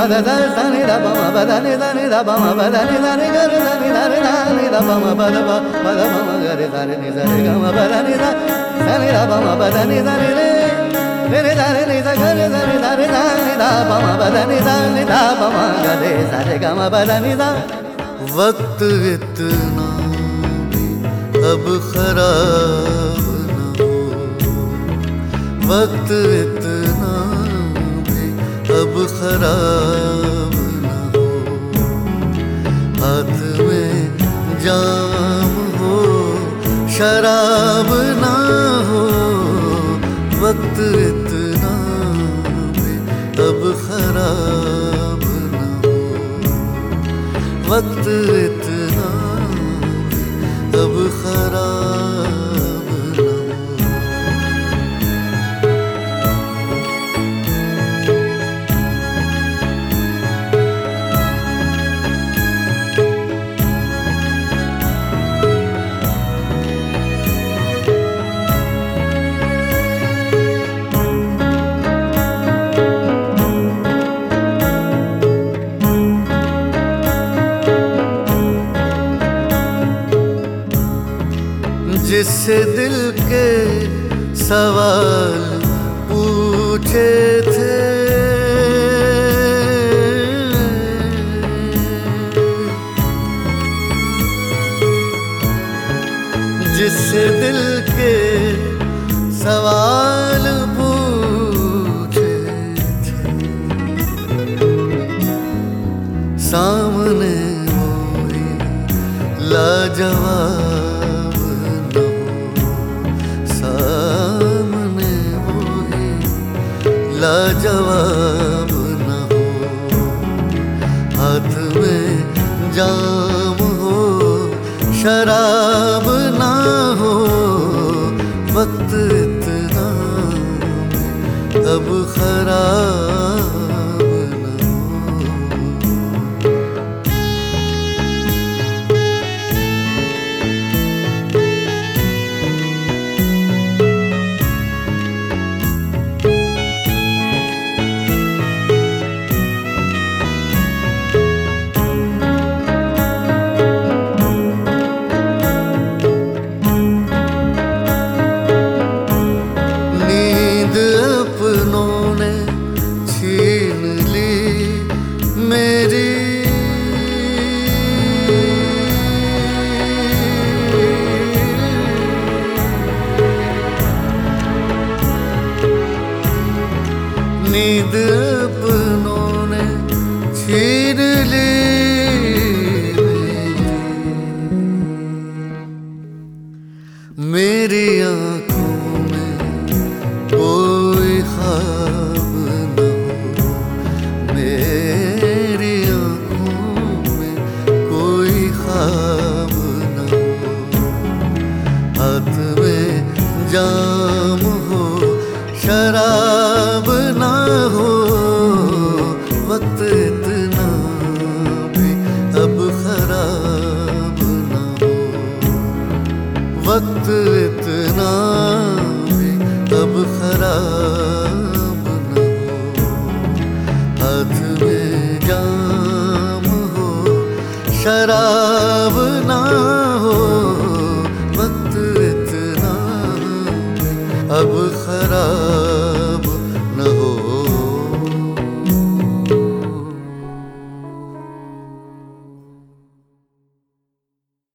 da da da ni da ba ma ba da ni da ni da ba ma ba da ni da ni ga re da ni da re da ni da ba ma ba da ba da ma ma ga re da re ni da re ga ma ba da ni da ni da ba ma ba da ni da ni re re da re ni da ga re da ni da re da ni da ba ma ba da ni da ba ma ga re sa re ga ma ba da ni da। वक्त इतना भी अब खराब न हो, वक्त इतना भी अब खराब न हो, हाथ में जाम हो शराब ना हो, वक्त इतना भी अब खराब न हो, वक्त इतना भी अब खराब न हो। जिससे दिल के सवाल पूछे थे, जिससे दिल के सवाल पूछे थे, सामने वही लाजवाब लाजवाब न हो, हाथ में जाम हो शराब ना हो, वक्त इतना अब खराब न हो। नींद अपनों ने छीन ली मेरी आँखों में कोई ख्वाब न हो, मेरी आँखों में कोई ख्वाब न हो, हाथ में जाम हो शराब ना हो, वक्त इतना भी अब खराब ना हो, वक्त इतना भी अब खराब ना हो, हाथ में जाम हो शराब ना हो, वक्त इतना भी अब खराब